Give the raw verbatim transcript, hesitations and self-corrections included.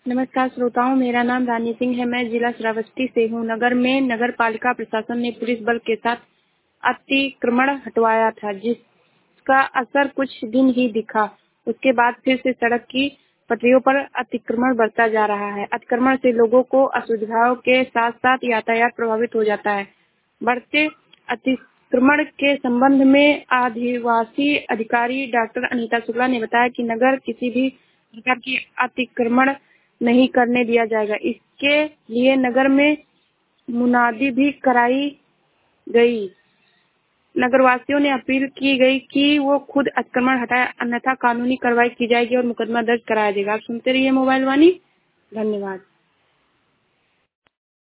नमस्कार श्रोताओं, मेरा नाम रानी सिंह है। मैं जिला श्रावस्ती से हूँ। नगर में नगर पालिका प्रशासन ने पुलिस बल के साथ अतिक्रमण हटवाया था, जिसका असर कुछ दिन ही दिखा। उसके बाद फिर से सड़क की पटरियों पर अतिक्रमण बढ़ता जा रहा है। अतिक्रमण से लोगों को असुविधाओं के साथ साथ यातायात प्रभावित हो जाता है। बढ़ते अतिक्रमण के संबंध में आदिवासी अधिकारी डॉक्टर अनीता शुक्ला ने बताया कि नगर किसी भी प्रकार की अतिक्रमण नहीं करने दिया जाएगा। इसके लिए नगर में मुनादी भी कराई गई। नगरवासियों ने अपील की गई कि वो खुद अतिक्रमण हटाए, अन्यथा कानूनी कार्रवाई की जाएगी और मुकदमा दर्ज कराया जाएगा। आप सुनते रहिए मोबाइल वाणी। धन्यवाद।